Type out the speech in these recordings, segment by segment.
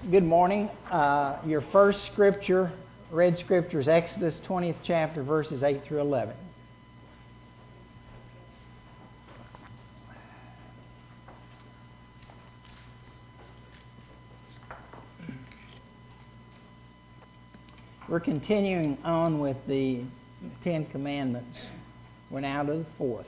Good morning. Your first read scripture is Exodus 20th chapter, verses 8 through 11. We're continuing on with the Ten Commandments. We're now to the fourth.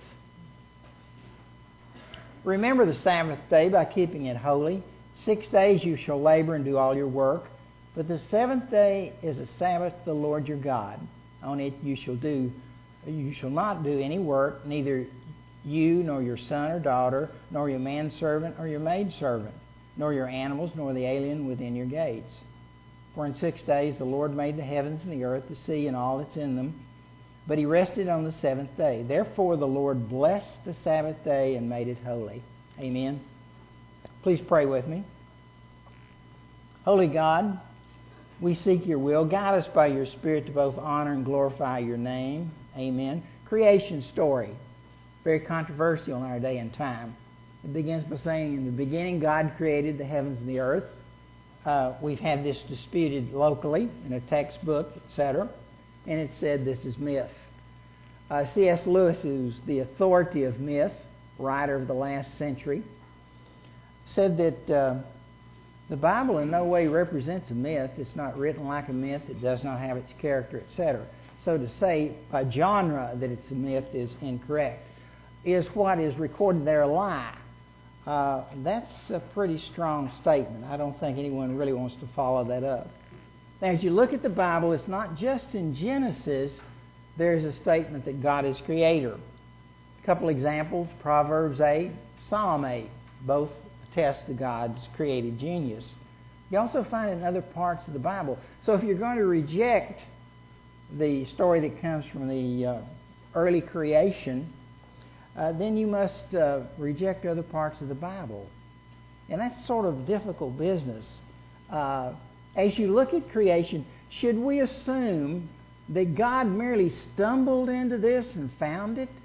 Remember the Sabbath day by keeping it holy. 6 days you shall labor and do all your work, but the seventh day is a Sabbath to the Lord your God. On it you shall not do any work, neither you nor your son or daughter, nor your manservant or your maidservant, nor your animals, nor the alien within your gates. For in 6 days the Lord made the heavens and the earth, the sea, and all that's in them, but he rested on the seventh day. Therefore the Lord blessed the Sabbath day and made it holy. Amen. Please pray with me. Holy God, we seek your will. Guide us by your Spirit to both honor and glorify your name. Amen. Creation story. Very controversial in our day and time. It begins by saying, in the beginning God created the heavens and the earth. We've had this disputed locally in a textbook, etc. And it said this is myth. C.S. Lewis, who's the authority of myth, writer of the last century, said that the Bible in no way represents a myth. It's not written like a myth. It does not have its character, etc. So to say by genre that it's a myth is incorrect. Is what is recorded there a lie? That's a pretty strong statement. I don't think anyone really wants to follow that up. Now, as you look at the Bible, it's not just in Genesis there's a statement that God is creator. A couple examples, Proverbs 8, Psalm 8, both attest to God's creative genius. You also find it in other parts of the Bible. So if you're going to reject the story that comes from the early creation, then you must reject other parts of the Bible. And that's sort of difficult business. As you look at creation, should we assume that God merely stumbled into this and found it?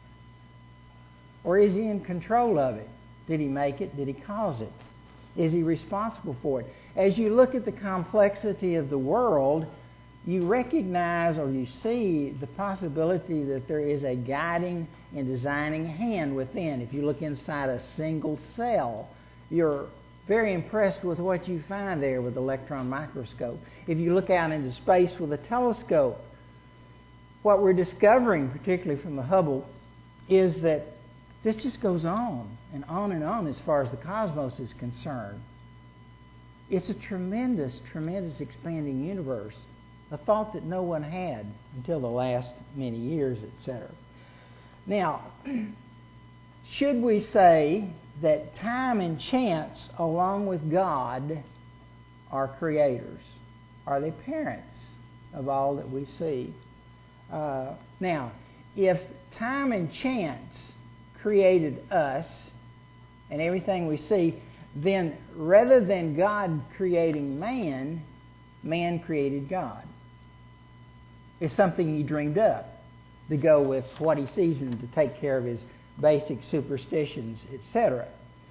Or is he in control of it? Did he make it? Did he cause it? Is he responsible for it? As you look at the complexity of the world, you recognize or you see the possibility that there is a guiding and designing hand within. If you look inside a single cell, you're very impressed with what you find there with the electron microscope. If you look out into space with a telescope, what we're discovering, particularly from the Hubble, is that this just goes on and on as far as the cosmos is concerned. It's a tremendous, tremendous expanding universe, a thought that no one had until the last many years, etc. Now, should we say that time and chance, along with God, are creators? Are they parents of all that we see? Now, if time and chance created us and everything we see, then rather than God creating man, man created God. It's something he dreamed up to go with what he sees and to take care of his basic superstitions, etc.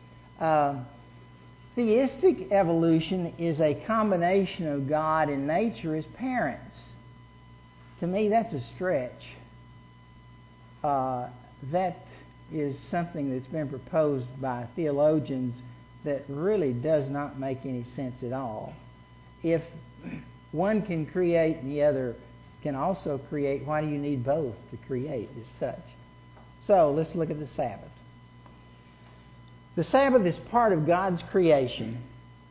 Theistic evolution is a combination of God and nature as parents. To me, that's a stretch. That is something that's been proposed by theologians that really does not make any sense at all. If one can create and the other can also create, why do you need both to create as such? So let's look at the Sabbath. The Sabbath is part of God's creation.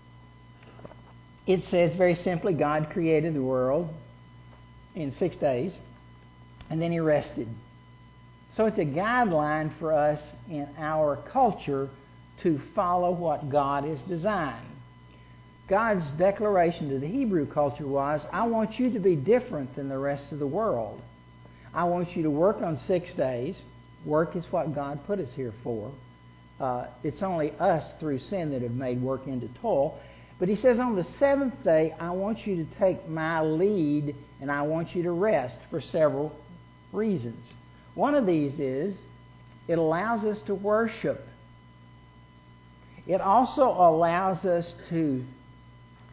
It says very simply, God created the world in 6 days, and then he rested. So it's a guideline for us in our culture to follow what God has designed. God's declaration to the Hebrew culture was, I want you to be different than the rest of the world. I want you to work on 6 days. Work is what God put us here for. It's only us through sin that have made work into toil. But he says on the seventh day, I want you to take my lead and I want you to rest for several reasons. One of these is it allows us to worship. It also allows us to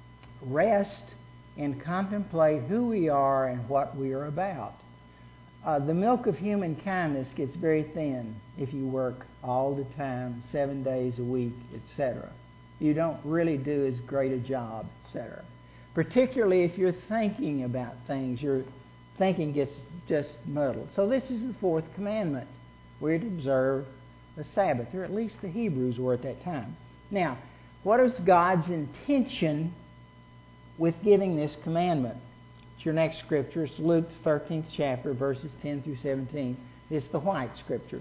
rest and contemplate who we are and what we are about. The milk of human kindness gets very thin if you work all the time, 7 days a week, etc. You don't really do as great a job, etc. Particularly if you're thinking about things, your thinking gets just muddled. So this is the fourth commandment. We're to observe the Sabbath, or at least the Hebrews were at that time. Now, what is God's intention with giving this commandment? It's your next scripture. It's Luke, 13th chapter, verses 10 through 17. It's the white scripture.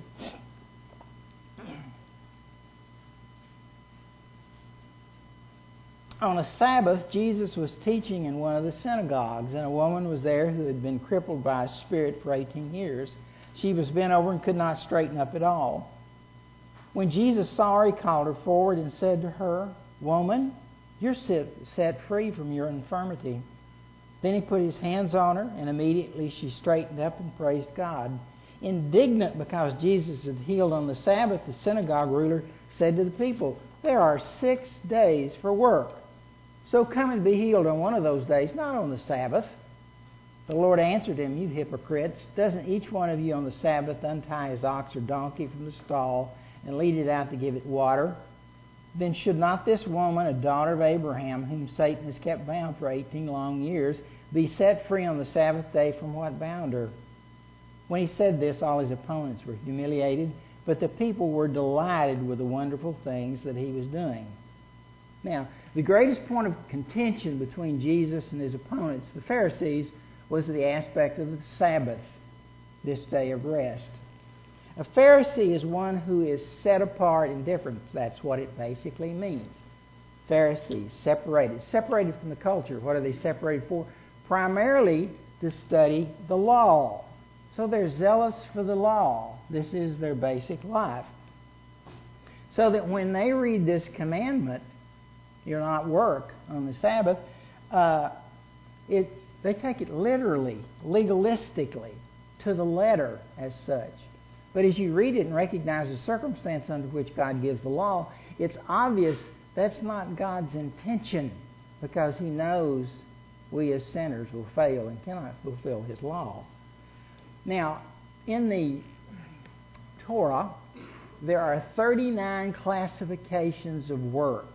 On a Sabbath, Jesus was teaching in one of the synagogues, and a woman was there who had been crippled by a spirit for 18 years. She was bent over and could not straighten up at all. When Jesus saw her, he called her forward and said to her, "Woman, you're set free from your infirmity." Then he put his hands on her, and immediately she straightened up and praised God. Indignant because Jesus had healed on the Sabbath, the synagogue ruler said to the people, "There are 6 days for work. So come and be healed on one of those days, not on the Sabbath." The Lord answered him, "You hypocrites, doesn't each one of you on the Sabbath untie his ox or donkey from the stall and lead it out to give it water? Then should not this woman, a daughter of Abraham, whom Satan has kept bound for 18 long years, be set free on the Sabbath day from what bound her?" When he said this, all his opponents were humiliated, but the people were delighted with the wonderful things that he was doing. Now, the greatest point of contention between Jesus and his opponents, the Pharisees, was the aspect of the Sabbath, this day of rest. A Pharisee is one who is set apart and different. That's what it basically means. Pharisees, separated from the culture. What are they separated for? Primarily to study the law. So they're zealous for the law. This is their basic life. So that when they read this commandment, you're not work on the Sabbath, they take it literally, legalistically, to the letter as such. But as you read it and recognize the circumstance under which God gives the law, it's obvious that's not God's intention, because he knows we as sinners will fail and cannot fulfill his law. Now, in the Torah, there are 39 classifications of work.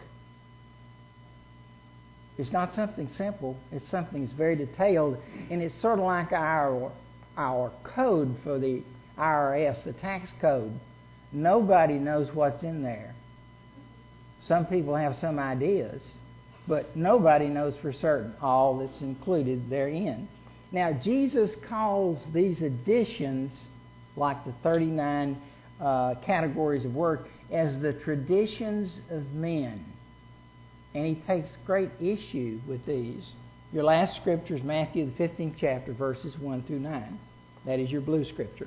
It's not something simple. It's something that's very detailed, and it's sort of like our code for the IRS, the tax code. Nobody knows what's in there. Some people have some ideas, but nobody knows for certain all that's included therein. Now, Jesus calls these additions, like the 39 categories of work, as the traditions of men. And he takes great issue with these. Your last scripture is Matthew, the 15th chapter, verses 1 through 9. That is your blue scripture.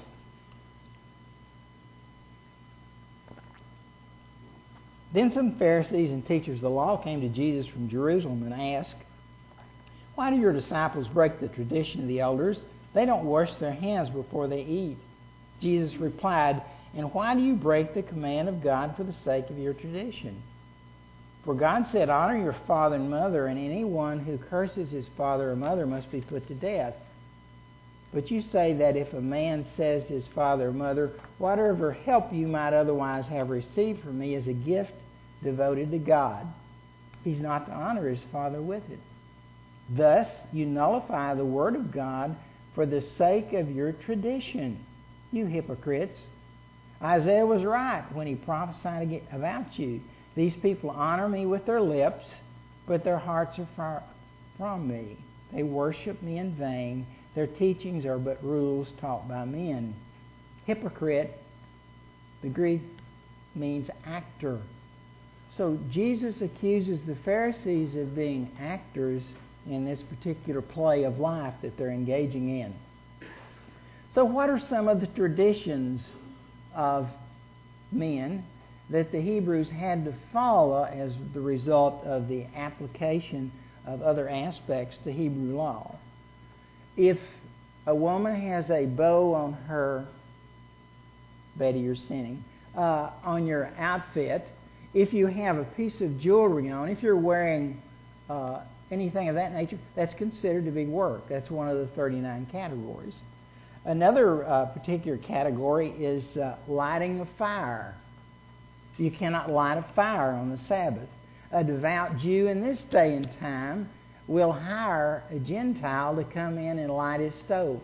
Then some Pharisees and teachers of the law came to Jesus from Jerusalem and asked, "Why do your disciples break the tradition of the elders? They don't wash their hands before they eat." Jesus replied, "And why do you break the command of God for the sake of your tradition? For God said, 'Honor your father and mother,' and anyone who curses his father or mother must be put to death. But you say that if a man says to his father or mother, 'Whatever help you might otherwise have received from me is a gift devoted to God,' he's not to honor his father with it. Thus you nullify the word of God for the sake of your tradition, you hypocrites. Isaiah was right when he prophesied about you. These people honor me with their lips, but their hearts are far from me. They worship me in vain. Their teachings are but rules taught by men." Hypocrite, the Greek means actor. So Jesus accuses the Pharisees of being actors in this particular play of life that they're engaging in. So what are some of the traditions of men that the Hebrews had to follow as the result of the application of other aspects to Hebrew law? If a woman has a bow on her, Betty, you're sinning, on your outfit, if you have a piece of jewelry on, if you're wearing anything of that nature, that's considered to be work. That's one of the 39 categories. Another particular category is lighting a fire. You cannot light a fire on the Sabbath. A devout Jew in this day and time will hire a Gentile to come in and light his stove.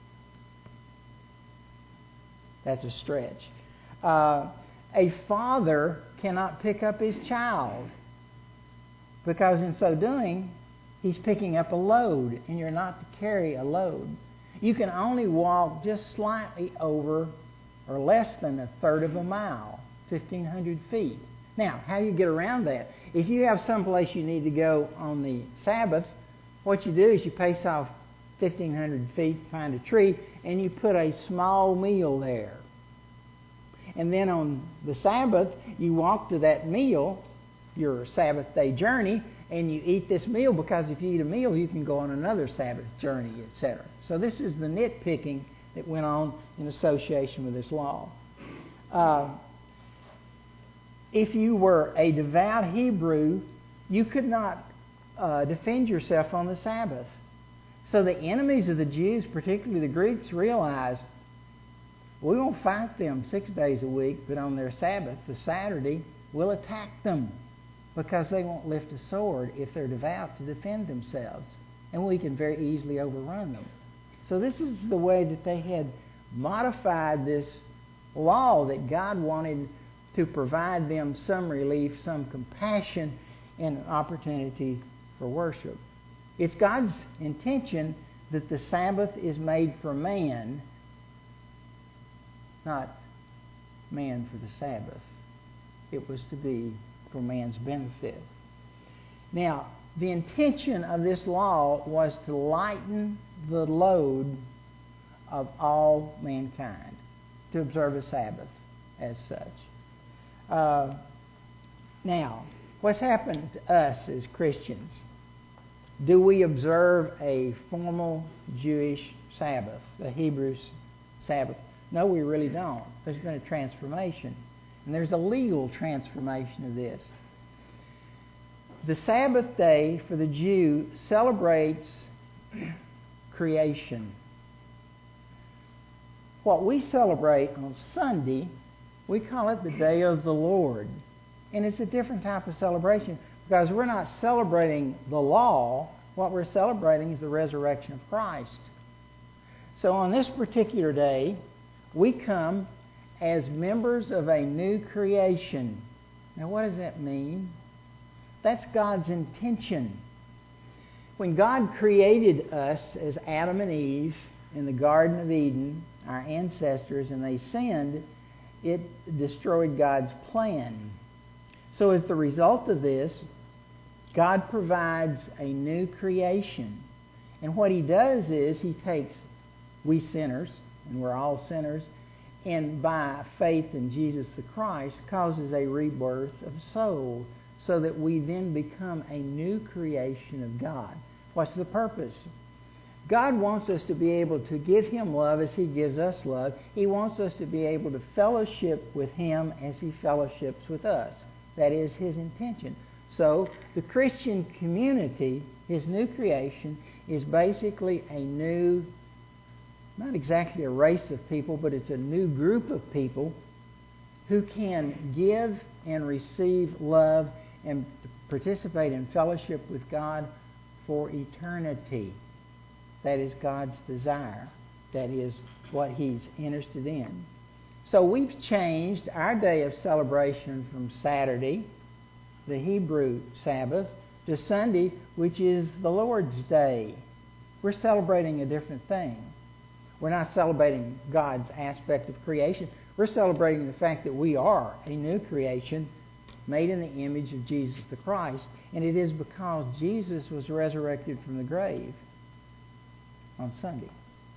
That's a stretch. A father cannot pick up his child, because in so doing, he's picking up a load, and you're not to carry a load. You can only walk just slightly over or less than a third of a mile, 1,500 feet. Now, how do you get around that? If you have someplace you need to go on the Sabbath, what you do is you pace off 1,500 feet, find a tree, and you put a small meal there. And then on the Sabbath, you walk to that meal, your Sabbath day journey, and you eat this meal, because if you eat a meal, you can go on another Sabbath journey, etc. So this is the nitpicking that went on in association with this law. If you were a devout Hebrew, you could not defend yourself on the Sabbath. So the enemies of the Jews, particularly the Greeks, realized, we won't fight them 6 days a week, but on their Sabbath, the Saturday, we'll attack them, because they won't lift a sword if they're devout to defend themselves, and we can very easily overrun them. So this is the way that they had modified this law, that God wanted to provide them some relief, some compassion, and an opportunity for worship. It's God's intention that the Sabbath is made for man, not man for the Sabbath. It was to be for man's benefit. Now, the intention of this law was to lighten the load of all mankind, to observe a Sabbath as such. Now, what's happened to us as Christians? Do we observe a formal Jewish Sabbath, the Hebrew Sabbath? No, we really don't. There's been a transformation. And there's a legal transformation of this. The Sabbath day for the Jew celebrates creation. What we celebrate on Sunday, we call it the Day of the Lord. And it's a different type of celebration, because we're not celebrating the law. What we're celebrating is the resurrection of Christ. So on this particular day, we come as members of a new creation. Now, what does that mean? That's God's intention. When God created us as Adam and Eve in the Garden of Eden, our ancestors, and they sinned, it destroyed God's plan. So as the result of this, God provides a new creation. And what He does is He takes we sinners, and we're all sinners, and by faith in Jesus the Christ causes a rebirth of soul, so that we then become a new creation of God. What's the purpose? God wants us to be able to give Him love as He gives us love. He wants us to be able to fellowship with Him as He fellowships with us. That is His intention. So the Christian community, His new creation, is basically a new, not exactly a race of people, but it's a new group of people who can give and receive love and participate in fellowship with God for eternity. That is God's desire. That is what He's interested in. So we've changed our day of celebration from Saturday, the Hebrew Sabbath, to Sunday, which is the Lord's Day. We're celebrating a different thing. We're not celebrating God's aspect of creation. We're celebrating the fact that we are a new creation made in the image of Jesus the Christ. And it is because Jesus was resurrected from the grave on Sunday.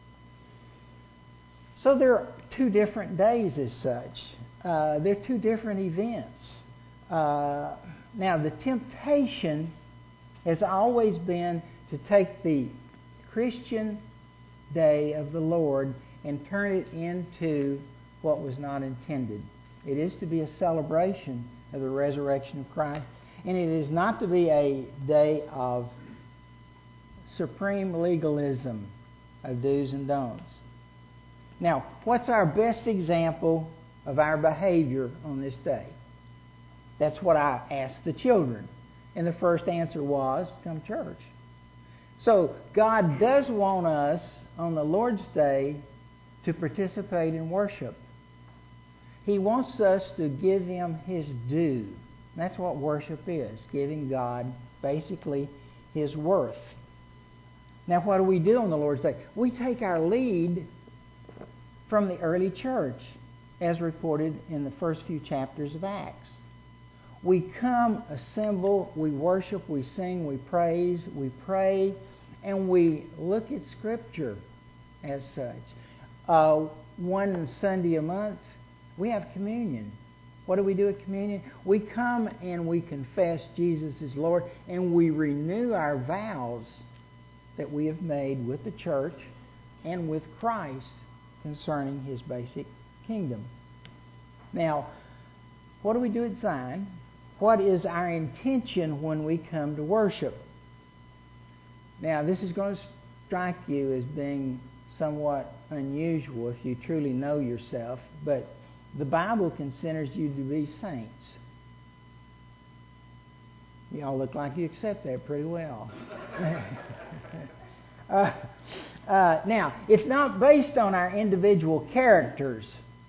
So there are two different days as such. They're two different events. Now, the temptation has always been to take the Christian day of the Lord and turn it into what was not intended. It is to be a celebration of the resurrection of Christ. And it is not to be a day of supreme legalism of do's and don'ts. Now, what's our best example of our behavior on this day? That's what I asked the children. And the first answer was, come to church. So God does want us on the Lord's Day to participate in worship. He wants us to give Him His due. That's what worship is, giving God basically His worth. Now what do we do on the Lord's Day? We take our lead from the early church, as reported in the first few chapters of Acts. We come, assemble, we worship, we sing, we praise, we pray, and we look at Scripture as such. One Sunday a month, we have communion. What do we do at communion? We come and we confess Jesus is Lord, and we renew our vows that we have made with the church and with Christ concerning His basic kingdom. Now, what do we do at Zion? What is our intention when we come to worship? Now, this is going to strike you as being somewhat unusual if you truly know yourself, but the Bible considers you to be saints. You all look like you accept that pretty well. Now, it's not based on our individual characters.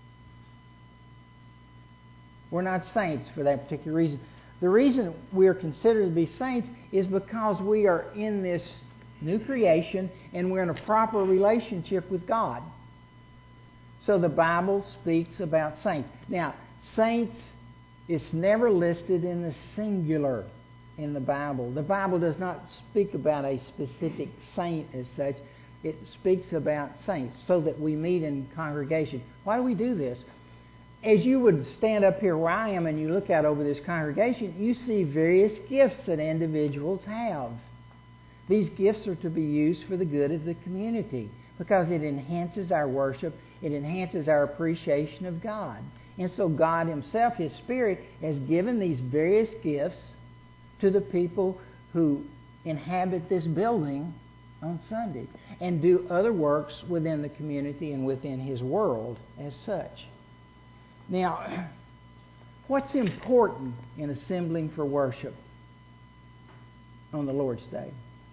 We're not saints for that particular reason. The reason we are considered to be saints is because we are in this new creation and we're in a proper relationship with God. So the Bible speaks about saints. Now, saints is never listed in the singular in the Bible. The Bible does not speak about a specific saint as such. It speaks about saints so that we meet in congregation. Why do we do this? As you would stand up here where I am and you look out over this congregation, you see various gifts that individuals have. These gifts are to be used for the good of the community because it enhances our worship, it enhances our appreciation of God. And so God Himself, His Spirit, has given these various gifts to the people who inhabit this building on Sunday and do other works within the community and within His world as such. Now, what's important in assembling for worship on the Lord's Day?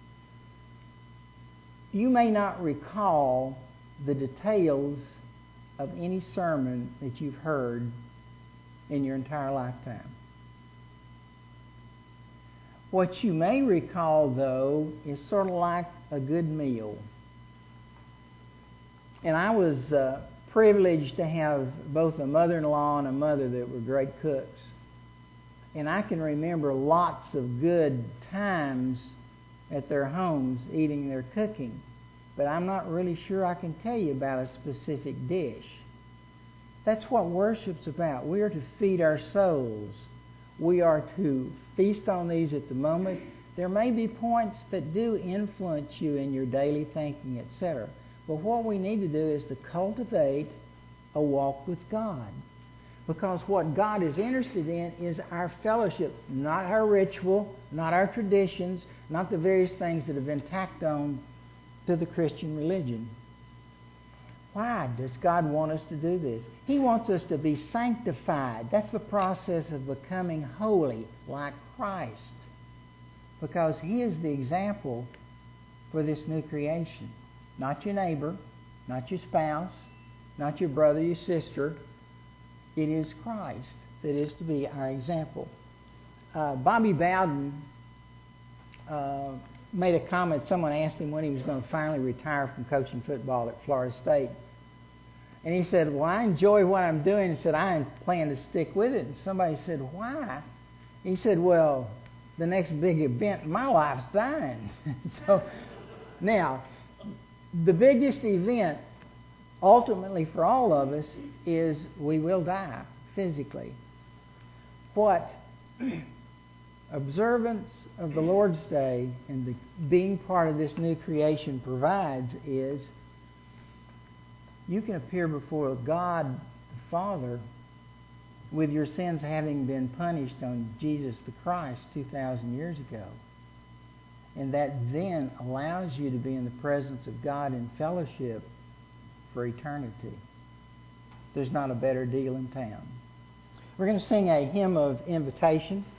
You may not recall the details of any sermon that you've heard in your entire lifetime. What you may recall, though, is sort of like a good meal. And I was privileged to have both a mother-in-law and a mother that were great cooks. And I can remember lots of good times at their homes eating their cooking. But I'm not really sure I can tell you about a specific dish. That's what worship's about. We are to feed our souls. We are to feast on these at the moment. There may be points that do influence you in your daily thinking, etc. But what we need to do is to cultivate a walk with God. Because what God is interested in is our fellowship, not our ritual, not our traditions, not the various things that have been tacked on to the Christian religion. Why does God want us to do this? He wants us to be sanctified. That's the process of becoming holy like Christ. Because He is the example for this new creation. Not your neighbor, not your spouse, not your brother, your sister. It is Christ that is to be our example. Bobby Bowden made a comment. Someone asked him when he was going to finally retire from coaching football at Florida State. And he said, well, I enjoy what I'm doing. He said, I plan to stick with it. And somebody said, why? He said, well, the next big event in my life is dying. So now, the biggest event ultimately for all of us is we will die physically. What observance of the Lord's Day and being part of this new creation provides is you can appear before God the Father with your sins having been punished on Jesus the Christ 2,000 years ago. And that then allows you to be in the presence of God in fellowship for eternity. There's not a better deal in town. We're going to sing a hymn of invitation.